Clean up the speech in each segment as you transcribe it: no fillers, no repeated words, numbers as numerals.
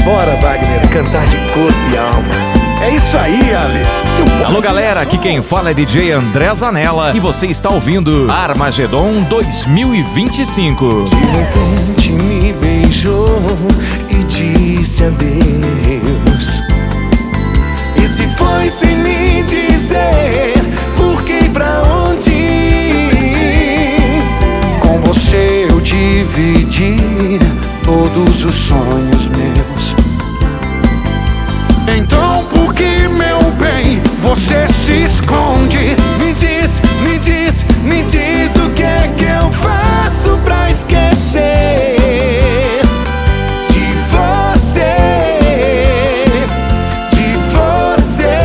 Bora, Wagner, cantar de corpo e alma. É isso aí, Ale. Alô, galera, aqui quem fala é DJ André Zanella e você está ouvindo Armagedon 2025. De repente me beijou e disse adeus. E se foi sem me dizer por que e pra onde ir? Com você eu dividi todos os sonhos meus. Então por que, meu bem, você se esconde? Me diz, me diz, me diz o que é que eu faço pra esquecer de você, de você.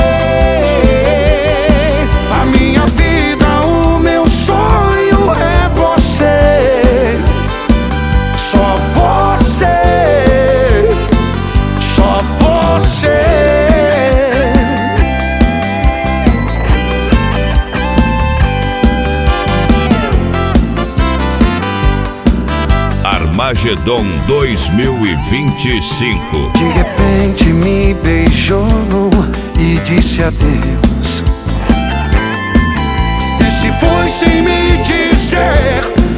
A minha vida, o meu sonho é você. Só você, só você. Armagedon 2025. De repente me beijou e disse adeus. E se foi sem me dizer